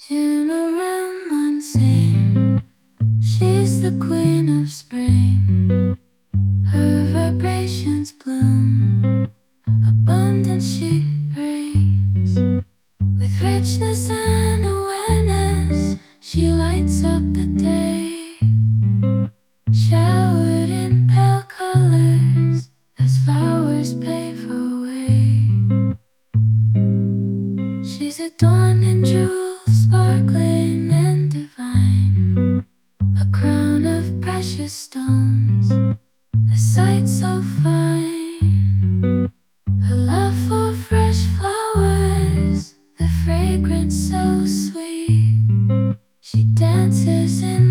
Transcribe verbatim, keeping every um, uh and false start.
In a realm unseen, she's the queen of spring. Her vibrations bloom, abundance she brings. With richness and awareness, she lights up the day, showered in pale colors as flowers pave her way. She's adorned in jewels, sparkling and divine, a crown of precious stones, a sight so fine. Her love for fresh flowers, the fragrance so sweet. She dances in